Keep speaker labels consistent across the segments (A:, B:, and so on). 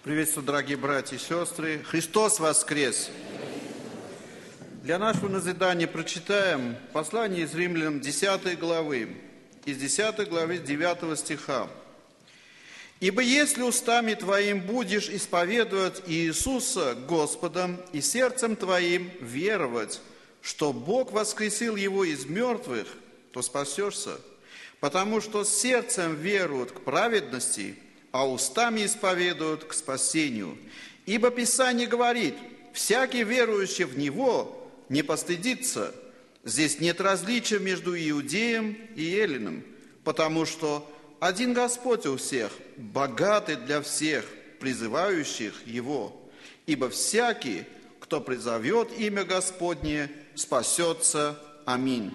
A: Приветствую, дорогие братья и сестры. Христос воскрес! Для нашего назидания прочитаем послание из Римлянам 10 главы, из 10 главы 9 стиха. «Ибо если устами твоим будешь исповедовать Иисуса Господом и сердцем твоим веровать, что Бог воскресил Его из мертвых, то спасешься, потому что сердцем веруют к праведности, а устами исповедуют к спасению. Ибо Писание говорит, всякий верующий в Него не постыдится. Здесь нет различия между иудеем и эллином, потому что один Господь у всех, богатый для всех, призывающих Его. Ибо всякий, кто призовет имя Господне, спасется. Аминь».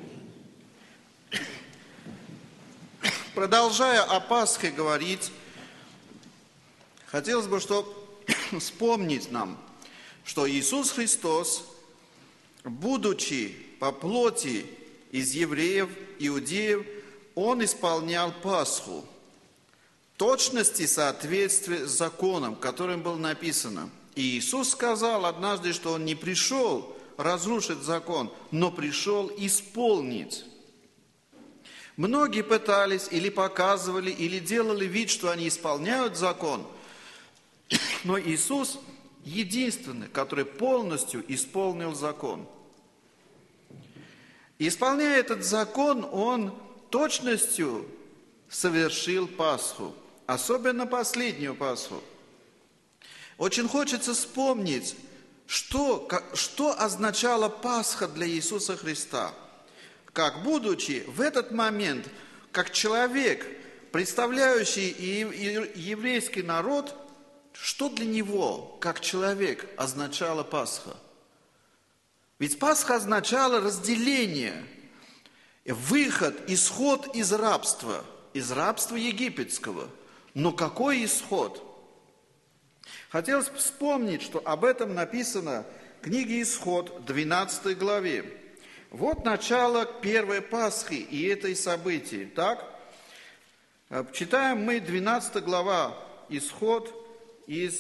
A: Продолжая о Пасхе говорить, хотелось бы, чтобы вспомнить нам, что Иисус Христос, будучи по плоти из евреев, иудеев, Он исполнял Пасху в точности соответствия с законом, которым было написано. И Иисус сказал однажды, что Он не пришел разрушить закон, но пришел исполнить. Многие пытались или показывали, или делали вид, что они исполняют закон, но Иисус единственный, который полностью исполнил закон. И исполняя этот закон, Он точностью совершил Пасху, особенно последнюю Пасху. Очень хочется вспомнить, что означала Пасха для Иисуса Христа. Как будучи в этот момент, как человек, представляющий еврейский народ, что для него, как человек, означала Пасха? Ведь Пасха означала разделение, выход, исход из рабства египетского. Но какой исход? Хотелось вспомнить, что об этом написано в книге «Исход», 12 главе. Вот начало первой Пасхи и этой событий. Так, читаем мы 12 глава Исход из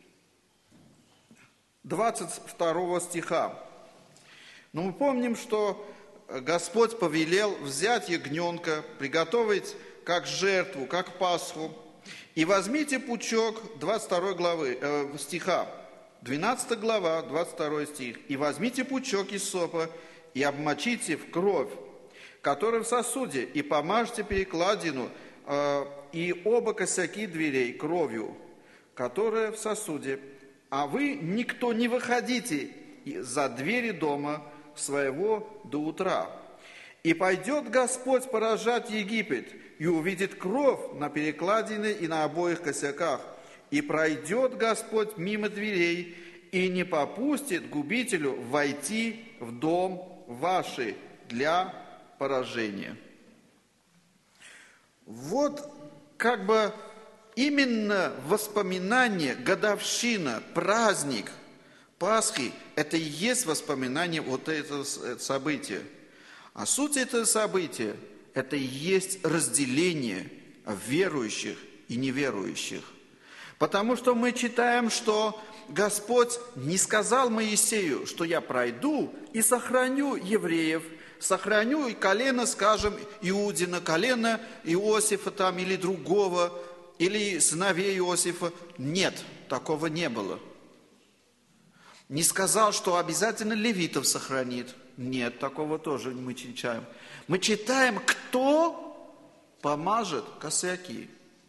A: 22 стиха. Но мы помним, что Господь повелел взять ягненка, приготовить как жертву, как Пасху. И возьмите пучок 22 стиха, 12 глава, 22 стих. «И возьмите пучок иссопа, и обмочите в кровь, которая в сосуде, и помажьте перекладину и оба косяки дверей кровью, которая в сосуде. А вы, никто, не выходите за двери дома своего до утра. И пойдет Господь поражать Египет, и увидит кровь на перекладине и на обоих косяках. И пройдет Господь мимо дверей, и не попустит губителю войти в дом ваши для поражения». Вот как бы именно воспоминание, годовщина, праздник Пасхи, это и есть воспоминание вот этого события. А суть этого события, это и есть разделение верующих и неверующих. Потому что мы читаем, что Господь не сказал Моисею, что я пройду и сохраню евреев, сохраню и колено, скажем, Иудина, колено Иосифа там или другого, или сыновей Иосифа. Нет, такого не было. Не сказал, что обязательно левитов сохранит. Нет, такого тоже мы читаем. Мы читаем, кто помажет косяки.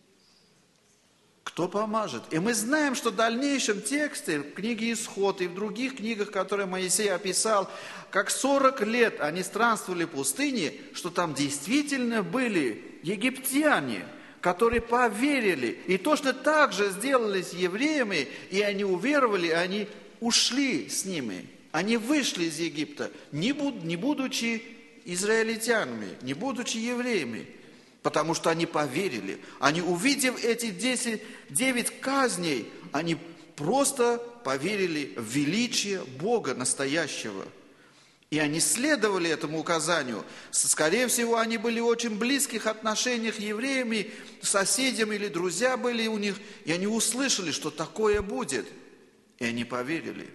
A: Кто помажет? И мы знаем, что в дальнейшем тексте, в книге «Исход» и в других книгах, которые Моисей описал, как 40 лет они странствовали в пустыне, что там действительно были египтяне, которые поверили. И точно так же сделали с евреями, и они уверовали, они ушли с ними. Они вышли из Египта, не будучи израильтянами, не будучи евреями. Потому что они поверили. Они, увидев эти 9 казней, они просто поверили в величие Бога настоящего. И они следовали этому указанию. Скорее всего, они были в очень близких отношениях с евреями, соседями или друзья были у них, и они услышали, что такое будет, и они поверили.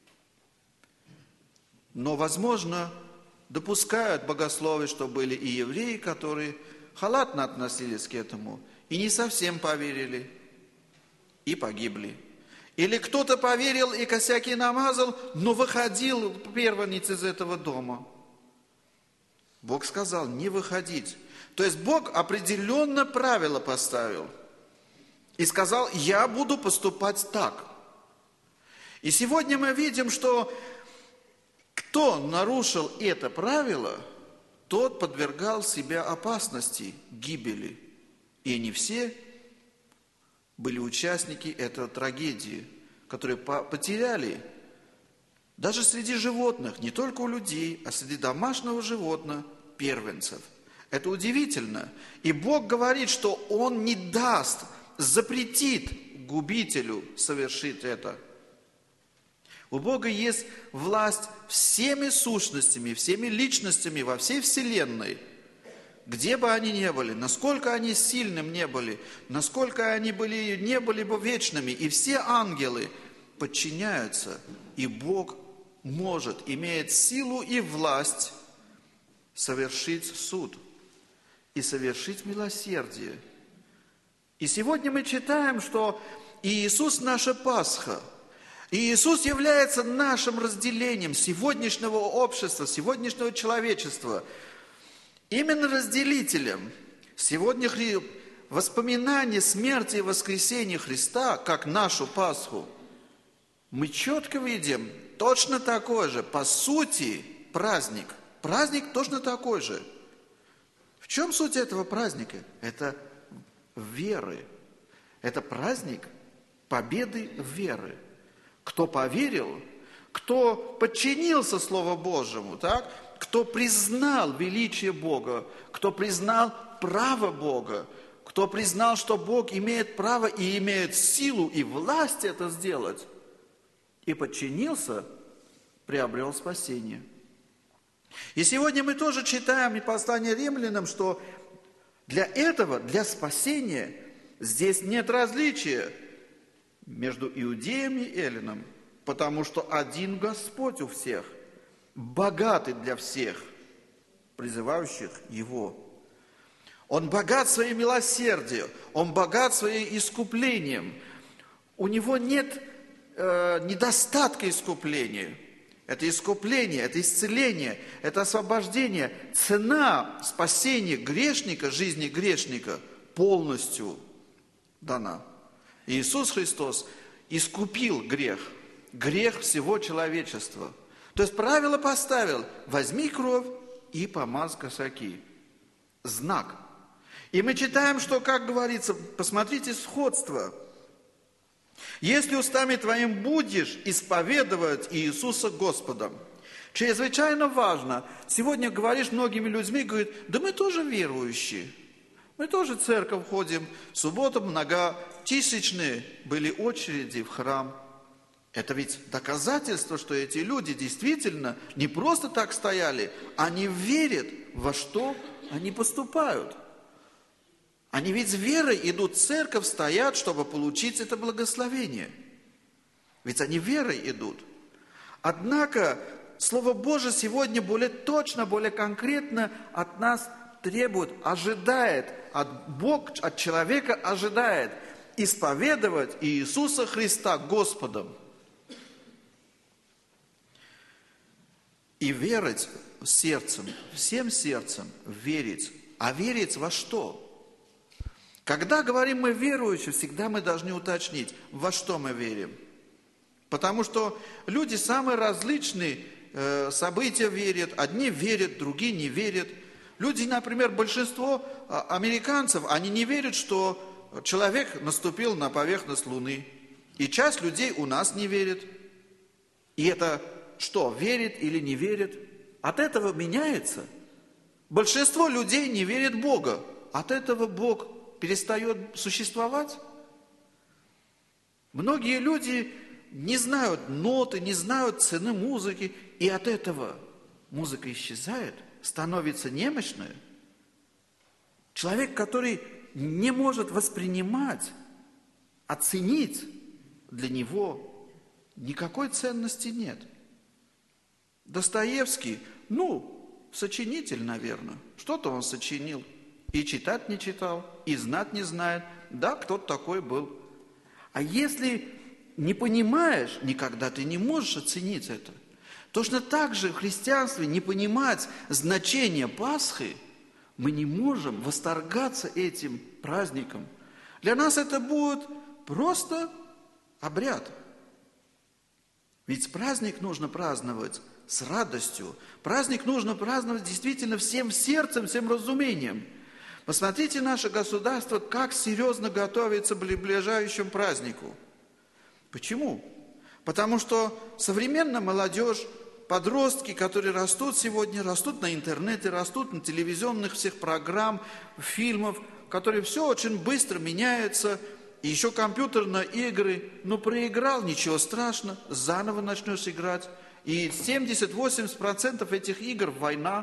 A: Но, возможно, допускают богословы, что были и евреи, которые халатно относились к этому, и не совсем поверили, и погибли. Или кто-то поверил и косяки намазал, но выходил первенец из этого дома. Бог сказал не выходить. То есть Бог определенно правила поставил. И сказал, я буду поступать так. И сегодня мы видим, что кто нарушил это правило, тот подвергал себя опасности, гибели. И они все были участники этой трагедии, которые потеряли даже среди животных, не только у людей, а среди домашнего животного первенцев. Это удивительно. И Бог говорит, что Он не даст, запретит губителю совершить это. У Бога есть власть всеми сущностями, всеми личностями во всей вселенной, где бы они ни были, насколько они сильным не были, насколько они не были бы вечными, и все ангелы подчиняются, и Бог может, имеет силу и власть совершить суд и совершить милосердие. И сегодня мы читаем, что Иисус наша Пасха, и Иисус является нашим разделением сегодняшнего общества, сегодняшнего человечества, именно разделителем. Сегодня воспоминание смерти и воскресения Христа, как нашу Пасху, мы четко видим, точно такой же, по сути, праздник. Праздник точно такой же. В чем суть этого праздника? Это веры. Это праздник победы веры. Кто поверил, кто подчинился Слову Божьему, так? Кто признал величие Бога, кто признал право Бога, кто признал, что Бог имеет право и имеет силу и власть это сделать, и подчинился, приобрел спасение. И сегодня мы тоже читаем и послание римлянам, что для этого, для спасения, здесь нет различия между иудеем и эллином, потому что один Господь у всех, богатый для всех, призывающих Его. Он богат своим милосердием, Он богат своим искуплением. У Него нет недостатка искупления. Это искупление, это исцеление, это освобождение. Цена спасения грешника, жизни грешника полностью дана. Иисус Христос искупил грех всего человечества. То есть правило поставил: возьми кровь и помазь косяки. Знак. И мы читаем, что, как говорится, посмотрите сходство. Если устами твоим будешь исповедовать Иисуса Господом. Чрезвычайно важно. Сегодня говоришь многими людьми, говорят, да мы тоже верующие. Мы тоже в церковь ходим. В субботу многотысячные были очереди в храм. Это ведь доказательство, что эти люди действительно не просто так стояли, они верят, во что они поступают. Они ведь с верой идут в церковь, стоят, чтобы получить это благословение. Ведь они верой идут. Однако Слово Божие сегодня более точно, более конкретно от нас требует, ожидает, Бог от человека ожидает исповедовать Иисуса Христа Господом. И верить сердцем, всем сердцем верить. А верить во что? Когда говорим мы верующие, всегда мы должны уточнить, во что мы верим. Потому что люди самые различные события верят. Одни верят, другие не верят. Люди, например, большинство американцев, они не верят, что человек наступил на поверхность Луны. И часть людей у нас не верит. И это что, верит или не верит? От этого меняется. Большинство людей не верит в Бога. От этого Бог перестает существовать. Многие люди не знают ноты, не знают цены музыки, и от этого музыка исчезает, становится немощной. Человек, который не может воспринимать, оценить, для него никакой ценности нет. Достоевский, сочинитель, наверное. Что-то он сочинил. И читать не читал, и знать не знает. Да, кто-то такой был. А если не понимаешь, никогда ты не можешь оценить это. Точно так же в христианстве не понимать значение Пасхи, мы не можем восторгаться этим праздником. Для нас это будет просто обряд. Ведь праздник нужно праздновать с радостью. Праздник нужно праздновать действительно всем сердцем, всем разумением. Посмотрите наше государство, как серьезно готовится к ближайшему празднику. Почему? Потому что современная молодежь, подростки, которые растут сегодня, растут на интернете, растут на телевизионных всех программ, фильмов, которые все очень быстро меняются. И еще компьютерные игры. Проиграл, ничего страшного, заново начнешь играть. И 70-80% этих игр война.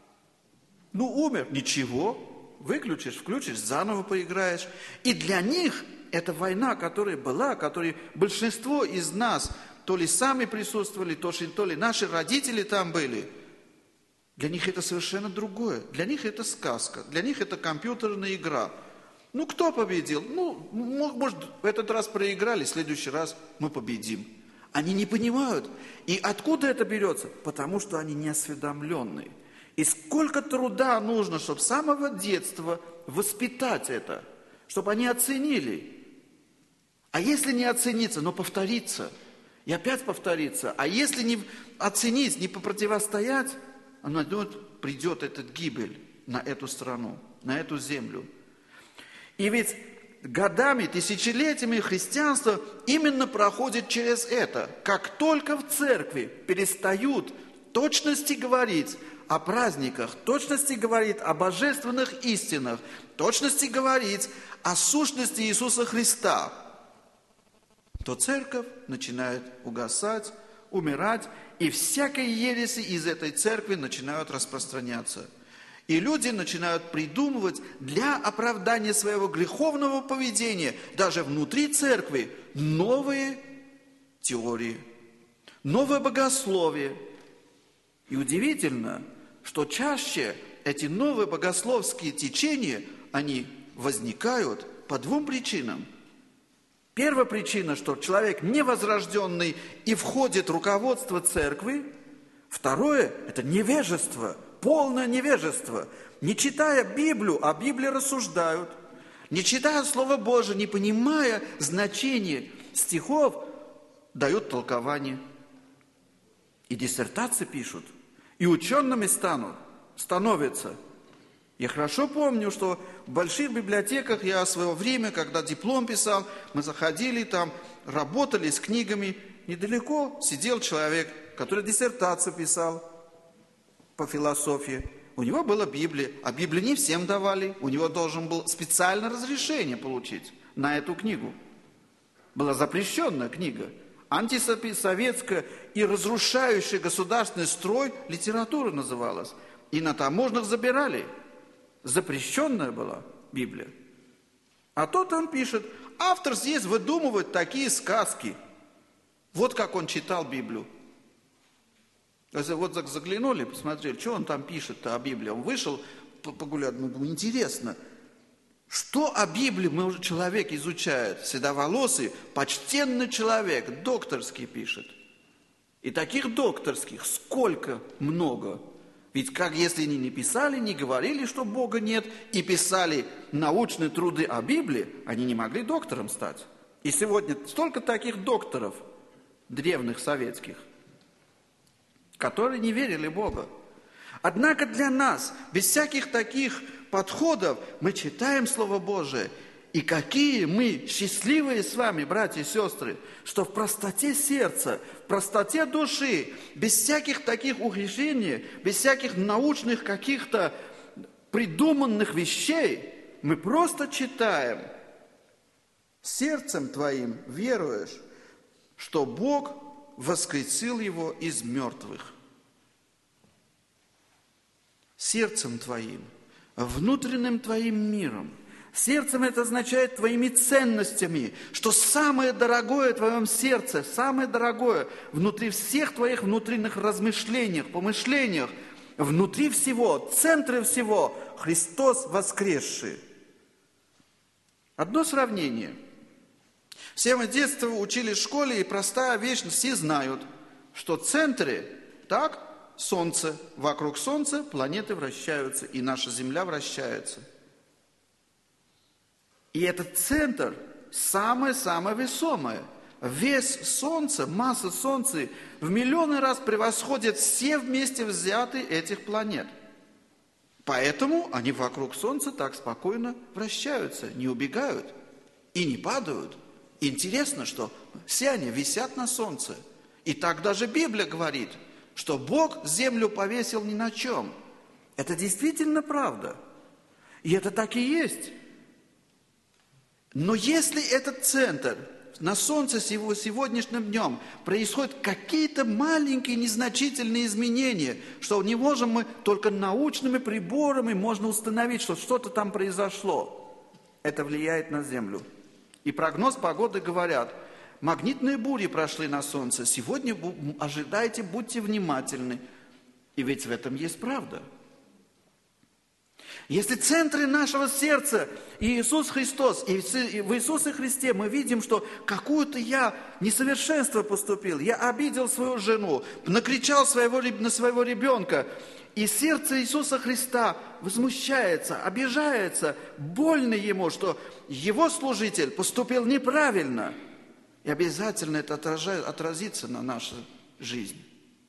A: Умер, ничего, выключишь, включишь, заново поиграешь. И для них эта война, которая была, которой большинство из нас то ли сами присутствовали, то ли наши родители там были, для них это совершенно другое. Для них это сказка, для них это компьютерная игра. Кто победил? Может, в этот раз проиграли, в следующий раз мы победим. Они не понимают. И откуда это берется? Потому что они не осведомленные. И сколько труда нужно, чтобы с самого детства воспитать это, чтобы они оценили. А если не оцениться, но повториться, и опять повториться, а если не оценить, не попротивостоять, придет эта гибель на эту страну, на эту землю. И ведь годами, тысячелетиями христианство именно проходит через это. Как только в церкви перестают в точности говорить о праздниках, в точности говорить о божественных истинах, в точности говорить о сущности Иисуса Христа, то церковь начинает угасать, умирать, и всякие ереси из этой церкви начинают распространяться. И люди начинают придумывать для оправдания своего греховного поведения, даже внутри церкви, новые теории, новое богословие. И удивительно, что чаще эти новые богословские течения, они возникают по двум причинам. Первая причина, что человек невозрожденный и входит в руководство церкви. Второе – это невежество, полное невежество. Не читая Библию, о Библии рассуждают. Не читая Слово Божие, не понимая значения стихов, дают толкование. И диссертации пишут, и учеными становятся. Я хорошо помню, что в больших библиотеках я в свое время, когда диплом писал, мы заходили там, работали с книгами. Недалеко сидел человек, который диссертацию писал по философии. У него была Библия, а Библию не всем давали. У него должен был специальное разрешение получить на эту книгу. Была запрещенная книга. Антисоветская и разрушающая государственный строй литература называлась. И на таможнях забирали. Запрещенная была Библия. А тот он пишет, автор здесь выдумывает такие сказки. Вот как он читал Библию. Вот заглянули, посмотрели, что он там пишет-то о Библии. Он вышел, погулял, интересно, что о Библии человек изучает? Седоволосый, почтенный человек, докторский пишет. И таких докторских сколько много. Ведь как если они не писали, не говорили, что Бога нет, и писали научные труды о Библии, они не могли доктором стать. И сегодня столько таких докторов, древних советских, которые не верили в Бога. Однако для нас, без всяких таких подходов, мы читаем Слово Божие. И какие мы счастливые с вами, братья и сестры, что в простоте сердца, в простоте души, без всяких таких ухищрений, без всяких научных каких-то придуманных вещей, мы просто читаем. Сердцем твоим веруешь, что Бог воскресил его из мертвых. сердцем твоим, внутренним твоим миром. Сердцем это означает твоими ценностями, что самое дорогое в твоем сердце, самое дорогое внутри всех твоих внутренних размышлениях, помышлениях, внутри всего, центре всего Христос воскресший. Одно сравнение. Все мы с детства учились в школе, и простая вещь, все знают, что в центре, так, Солнце, вокруг Солнца планеты вращаются, и наша Земля вращается. И этот центр самое-самое весомое. Вес Солнца, масса Солнца в миллионы раз превосходит все вместе взятые этих планет. Поэтому они вокруг Солнца так спокойно вращаются, не убегают и не падают. Интересно, что все они висят на Солнце. И так даже Библия говорит, что Бог землю повесил ни на чем. Это действительно правда. И это так и есть. Но если этот центр на Солнце сегодняшним днем происходят какие-то маленькие незначительные изменения, что не можем мы только научными приборами можно установить, что что-то там произошло, это влияет на Землю. И прогноз погоды говорят, магнитные бури прошли на Солнце, сегодня ожидайте, будьте внимательны. И ведь в этом есть правда. Если в центре нашего сердца Иисус Христос, и в Иисусе Христе мы видим, что какое-то я несовершенство поступил, я обидел свою жену, накричал на своего ребенка, и сердце Иисуса Христа возмущается, обижается, больно ему, что его служитель поступил неправильно. И обязательно это отразится на нашей жизни.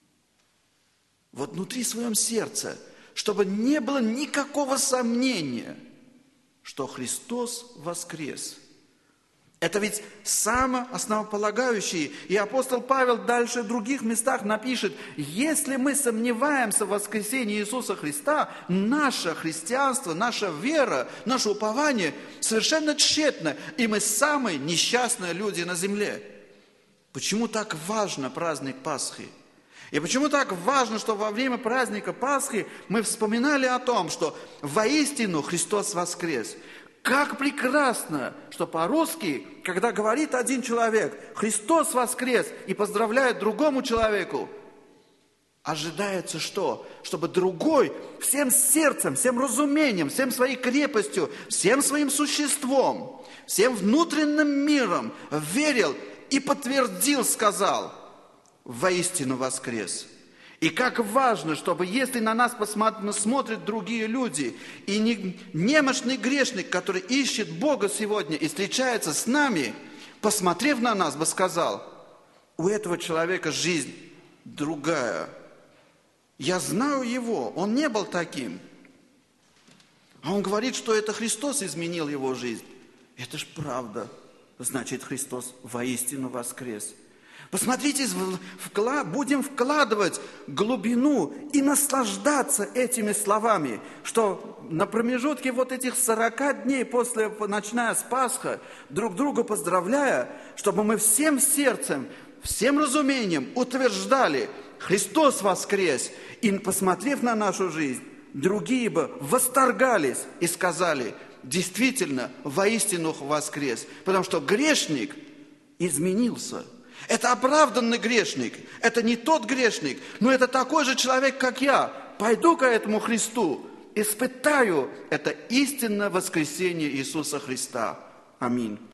A: Вот внутри своем сердце, чтобы не было никакого сомнения, что Христос воскрес. Это ведь самое основополагающее. И апостол Павел дальше в других местах напишет, если мы сомневаемся в воскресении Иисуса Христа, наше христианство, наша вера, наше упование совершенно тщетно, и мы самые несчастные люди на земле. Почему так важно праздник Пасхи? И почему так важно, что во время праздника Пасхи мы вспоминали о том, что воистину Христос воскрес? Как прекрасно, что по-русски, когда говорит один человек «Христос воскрес» и поздравляет другому человеку, ожидается что? Чтобы другой всем сердцем, всем разумением, всем своей крепостью, всем своим существом, всем внутренним миром верил и подтвердил, сказал «Воистину воскрес». И как важно, чтобы если на нас смотрят другие люди, и немощный грешник, который ищет Бога сегодня и встречается с нами, посмотрев на нас, бы сказал, у этого человека жизнь другая. Я знаю его, он не был таким. А он говорит, что это Христос изменил его жизнь. Это ж правда. Значит, Христос воистину воскрес. Посмотрите, будем вкладывать глубину и наслаждаться этими словами, что на промежутке вот этих 40 дней, начиная с Пасхи, друг друга поздравляя, чтобы мы всем сердцем, всем разумением утверждали, Христос воскрес, и, посмотрев на нашу жизнь, другие бы восторгались и сказали, действительно, воистину воскрес, потому что грешник изменился. Это оправданный грешник, это не тот грешник, но это такой же человек, как я. Пойду к этому Христу, испытаю это истинное воскресение Иисуса Христа. Аминь.